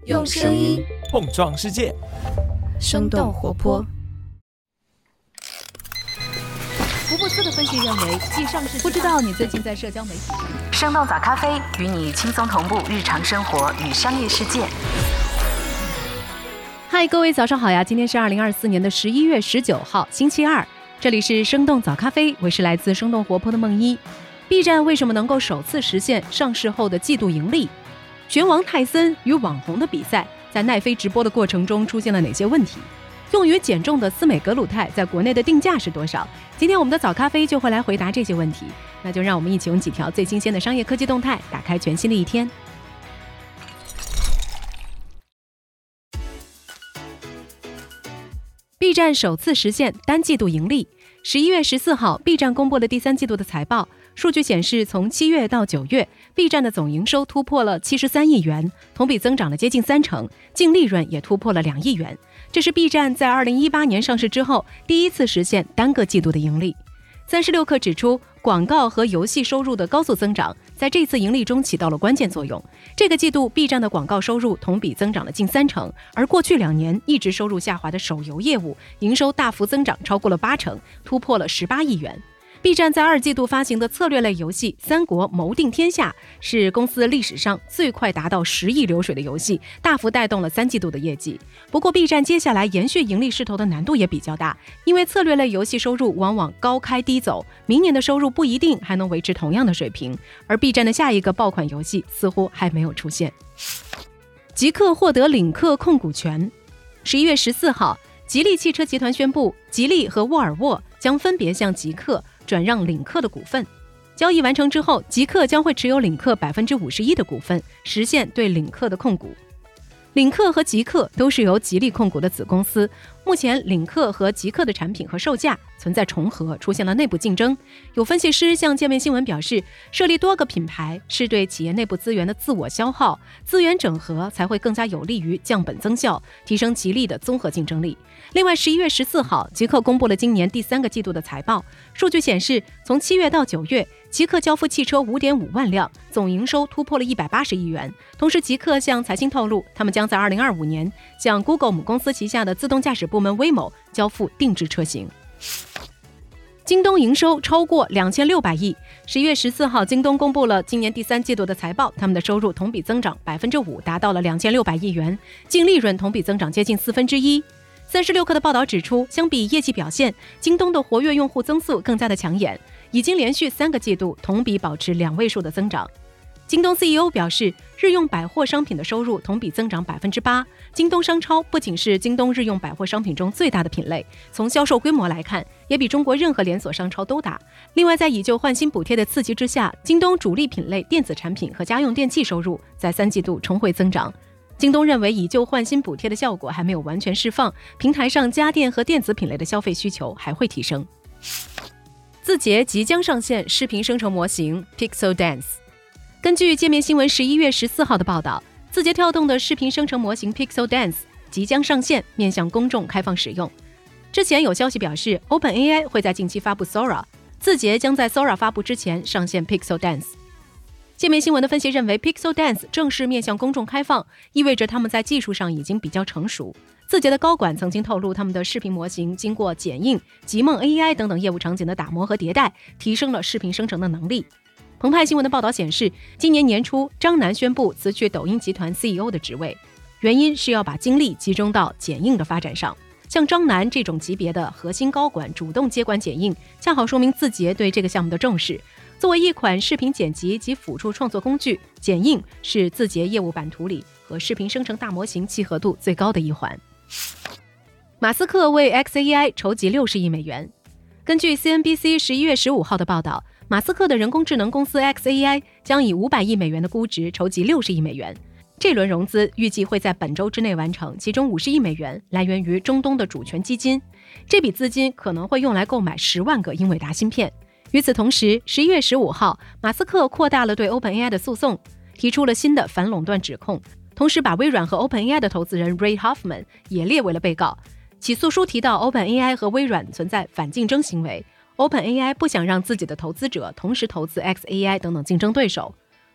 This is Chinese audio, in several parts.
用声音碰撞世界， 生动活泼。 福布斯的分析认为，继上市不知道你最近在社交媒体上。 生动早咖啡与你轻松同步日常生活与商业世界。 嗨，各位早上好呀！今天是2024年11月19号，星期二。这里是生动早咖啡，我是来自生动活泼的梦一。B 站为什么能够首次实现上市后的季度盈利？拳王泰森与网红的比赛在奈飞直播的过程中出现了哪些问题？用于减重的司美格鲁肽在国内的定价是多少？今天我们的早咖啡就会来回答这些问题。那就让我们一起用几条最新鲜的商业科技动态，打开全新的一天。B 站首次实现单季度盈利。11月14号 ，B 站公布了第三季度的财报。数据显示，从7月到9月 ，B 站的总营收突破了73亿元，同比增长了接近30%，净利润也突破了2亿元。这是 B 站在2018年上市之后第一次实现单个季度的盈利。36氪指出，广告和游戏收入的高速增长在这次盈利中起到了关键作用。这个季度 B 站的广告收入同比增长了近30%，而过去2年一直收入下滑的手游业务营收大幅增长超过了80%，突破了18亿元。B 站在2季度发行的策略类游戏《三国谋定天下》是公司历史上最快达到10亿流水的游戏，大幅带动了3季度的业绩。不过 B 站接下来延续盈利势头的难度也比较大，因为策略类游戏收入往往高开低走，明年的收入不一定还能维持同样的水平，而 B 站的下一个爆款游戏似乎还没有出现。极氪获得领克控股权。11月14号，吉利汽车集团宣布，吉利和沃尔沃将分别向极氪转让领克的股份。交易完成之后，极氪将会持有领克51%的股份，实现对领克的控股。领克和极氪都是由吉利控股的子公司，目前领克和极氪的产品和售价存在重合，出现了内部竞争。有分析师向界面新闻表示，设立多个品牌是对企业内部资源的自我消耗，资源整合才会更加有利于降本增效，提升吉利的综合竞争力。另外11月14号，极氪公布了今年第3个季度的财报，数据显示，从7月到9月，极氪交付汽车 5.5 万辆，总营收突破了180亿元。同时，极氪向财新透露，他们将在2025年向 Google 母公司旗下的自动驾驶部门 Waymo 交付定制车型。京东营收超过2600亿。11月14号，京东公布了今年第3季度的财报，他们的收入同比增长 5%， 达到了2600亿元，净利润同比增长接近1/4。36氪的报道指出，相比业绩表现，京东的活跃用户增速更加的抢眼，已经连续3个季度同比保持2位数的增长。京东 CEO 表示，日用百货商品的收入同比增长 8%。京东商超不仅是京东日用百货商品中最大的品类，从销售规模来看，也比中国任何连锁商超都大。另外，在以旧换新补贴的刺激之下，京东主力品类电子产品和家用电器收入在3季度重回增长。京东认为，以旧换新补贴的效果还没有完全释放，平台上家电和电子品类的消费需求还会提升。字节即将上线视频生成模型 Pixel Dance。根据界面新闻11月14号的报道，字节跳动的视频生成模型 Pixel Dance 即将上线，面向公众开放使用。之前有消息表示 OpenAI 会在近期发布 Sora， 字节将在 Sora 发布之前上线 Pixel Dance。界面新闻的分析认为 Pixel Dance 正式面向公众开放，意味着他们在技术上已经比较成熟。字节的高管曾经透露，他们的视频模型经过剪映、极梦 AI 等等业务场景的打磨和迭代，提升了视频生成的能力。澎湃新闻的报道显示，今年年初，张楠宣布辞去抖音集团 CEO 的职位，原因是要把精力集中到剪映的发展上。像张楠这种级别的核心高管主动接管剪映，恰好说明字节对这个项目的重视。作为一款视频剪辑及辅助创作工具，剪映是字节业务版图里和视频生成大模型契合度最高的一环。马斯克为 xAI 筹集60亿美元。根据 CNBC 11月15号的报道，马斯克的人工智能公司 xAI 将以500亿美元的估值筹集60亿美元。这轮融资预计会在本周之内完成，其中50亿美元来源于中东的主权基金，这笔资金可能会用来购买10万个英伟达芯片。与此同时，11月15号，马斯克扩大了对 OpenAI 的诉讼，提出了新的反垄断指控，同时把微软和 OpenAI 的投资人 Reid Hoffman 也列为了被告。起诉书提到 OpenAI 和微软存在反竞争行为，OpenAI 不想让自己的投资者同时投资 xAI 等等竞争对手。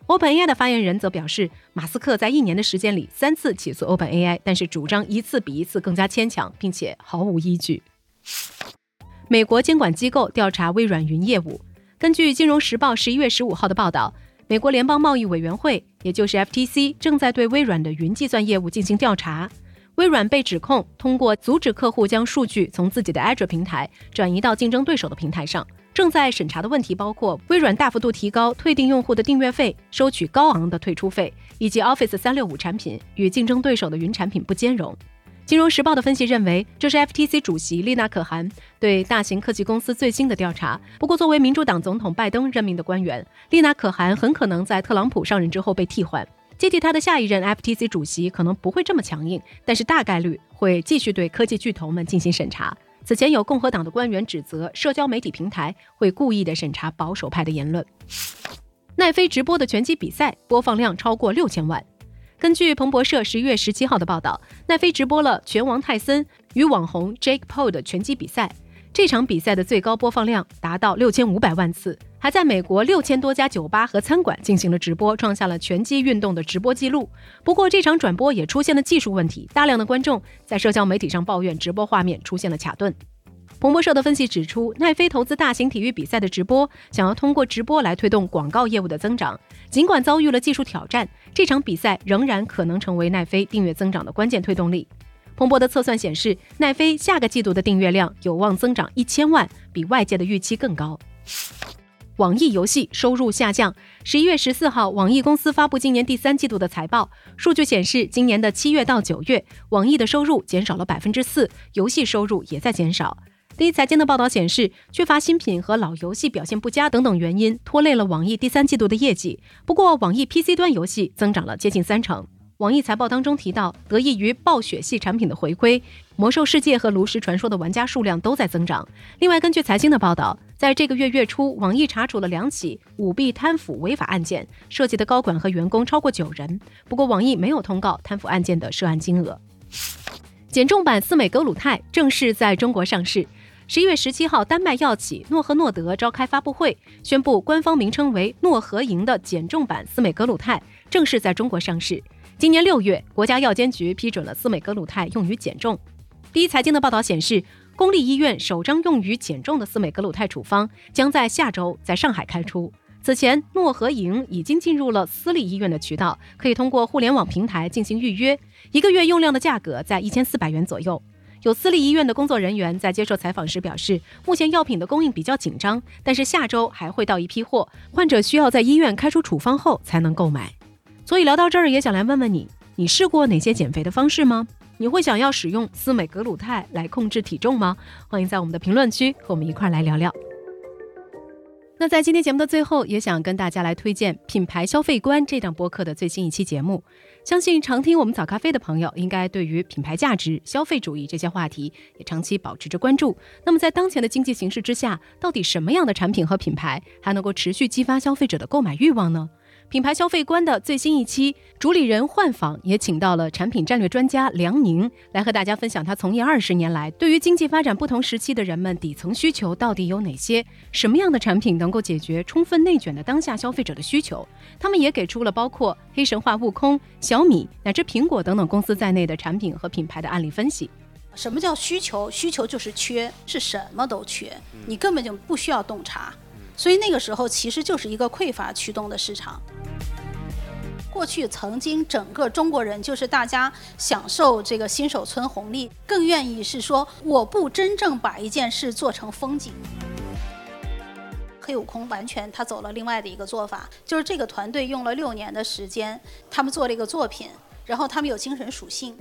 OpenAI 的发言人则表示，马斯克在1年的时间里3次起诉 OpenAI， 但是主张一次比一次更加牵强，并且毫无依据。美国监管机构调查微软云业务。根据《金融时报》11月15号的报道，美国联邦贸易委员会，也就是 FTC， 正在对微软的云计算业务进行调查。微软被指控通过阻止客户将数据从自己的 Azure 平台转移到竞争对手的平台上。正在审查的问题包括微软大幅度提高退订用户的订阅费，收取高昂的退出费，以及 Office 365产品与竞争对手的云产品不兼容。金融时报的分析认为，这是 FTC 主席丽娜可汗对大型科技公司最新的调查。不过，作为民主党总统拜登任命的官员，丽娜可汗很可能在特朗普上任之后被替换，接替他的下一任 FTC 主席可能不会这么强硬，但是大概率会继续对科技巨头们进行审查。此前有共和党的官员指责社交媒体平台会故意的审查保守派的言论。奈飞直播的拳击比赛播放量超过6000万。根据彭博社11月17号的报道，奈飞直播了拳王泰森与网红 Jake Paul 的拳击比赛。这场比赛的最高播放量达到6500万次，还在美国6000多家酒吧和餐馆进行了直播，创下了拳击运动的直播记录。不过这场转播也出现了技术问题，大量的观众在社交媒体上抱怨直播画面出现了卡顿。彭博社的分析指出，奈飞投资大型体育比赛的直播，想要通过直播来推动广告业务的增长。尽管遭遇了技术挑战，这场比赛仍然可能成为奈飞订阅增长的关键推动力。彭博的测算显示，奈飞下个季度的订阅量有望增长1000万，比外界的预期更高。网易游戏收入下降。11月14号，网易公司发布今年第3季度的财报，数据显示，今年的7月到9月，网易的收入减少了 4%， 游戏收入也在减少。第一财经的报道显示，缺乏新品和老游戏表现不佳等等原因，拖累了网易第3季度的业绩。不过，网易 PC 端游戏增长了接近30%。网易财报当中提到，得益于暴雪系产品的回归，魔兽世界和炉石传说的玩家数量都在增长。另外，根据财经的报道，在这个月月初，网易查处了2起舞弊贪腐违法案件，涉及的高管和员工超过9人。不过，网易没有通告贪腐案件的涉案金额。减重版斯美格鲁肽正式在中国上市。11月17号，丹麦药企诺和诺德召开发布会，宣布官方名称为诺和银的减重版斯美格鲁肽正式在中国上市。今年6月，国家药监局批准了斯美格鲁肽用于减重。第一财经的报道显示，公立医院首张用于减重的斯美格鲁肽处方将在下周在上海开出。此前，诺和银已经进入了私立医院的渠道，可以通过互联网平台进行预约，1个月用量的价格在1400元左右。有私立医院的工作人员在接受采访时表示，目前药品的供应比较紧张，但是下周还会到一批货，患者需要在医院开出处方后才能购买。所以聊到这儿，也想来问问你，你试过哪些减肥的方式吗？你会想要使用斯美格鲁肽来控制体重吗？欢迎在我们的评论区和我们一块来聊聊。那在今天节目的最后，也想跟大家来推荐《品牌消费观》这档播客的最新一期节目。相信常听我们早咖啡的朋友，应该对于品牌价值、消费主义这些话题也长期保持着关注。那么在当前的经济形势之下，到底什么样的产品和品牌还能够持续激发消费者的购买欲望呢？品牌消费观的最新一期，主理人换访也请到了产品战略专家梁宁，来和大家分享他从业20年来，对于经济发展不同时期的人们底层需求到底有哪些，什么样的产品能够解决充分内卷的当下消费者的需求。他们也给出了包括黑神话悟空、小米乃至苹果等等公司在内的产品和品牌的案例分析。 什么叫需求？需求就是缺，是什么都缺，你根本就不需要洞察。所以那个时候其实就是一个匮乏驱动的市场。过去曾经整个中国人就是大家享受这个新手村红利，更愿意是说我不真正把一件事做成风景。黑悟空完全他走了另外的一个做法，就是这个团队用了6年的时间，他们做了一个作品，然后他们有精神属性，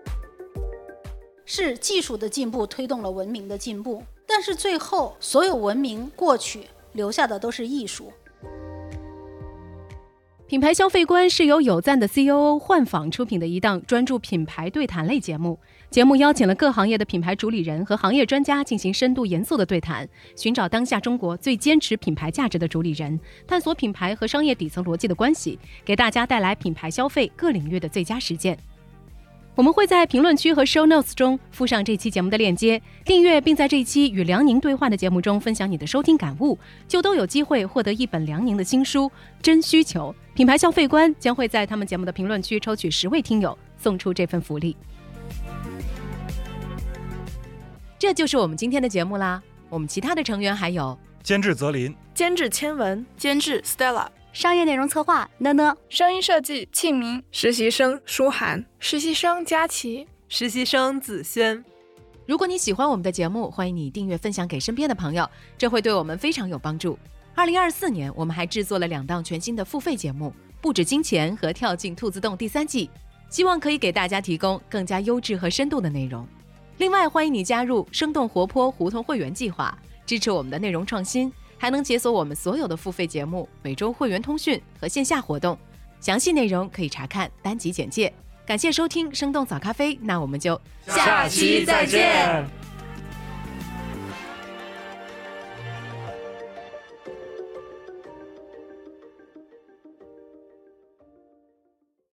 是技术的进步推动了文明的进步，但是最后所有文明过去留下的都是艺术。 品牌消费观是由有赞的 COO 换访出品的一档专注品牌对谈类节目。节目邀请了各行业的品牌主理人和行业专家进行深度严肃的对谈，寻找当下中国最坚持品牌价值的主理人，探索品牌和商业底层逻辑的关系，给大家带来品牌消费各领域的最佳实践。我们会在评论区和 show notes 中附上这期节目的链接，订阅并在这一期与梁宁对话的节目中分享你的收听感悟，就都有机会获得一本梁宁的新书《真需求》， 品牌消费官将会在他们节目的评论区抽取10位听友，送出这份福利。这就是我们今天的节目啦。我们其他的成员还有监制泽林， 监制千文， 监制 Stella， 商业内容策划呢呢， 声音设计庆明， 实习生舒涵， 实习生佳琪， 实习生子轩。 如果你喜欢我们的节目，欢迎你订阅分享给身边的朋友，这会对我们非常有帮助。2024年我们还制作了2档全新的付费节目，不止金钱和跳进兔子洞第3季，希望可以给大家提供更加优质和深度的内容。另外欢迎你加入生动活泼胡同会员计划，支持我们的内容创新，还能解锁我们所有的付费节目、每周会员通讯和线下活动。详细内容可以查看单集简介。感谢收听生动早咖啡，那我们就下期再见。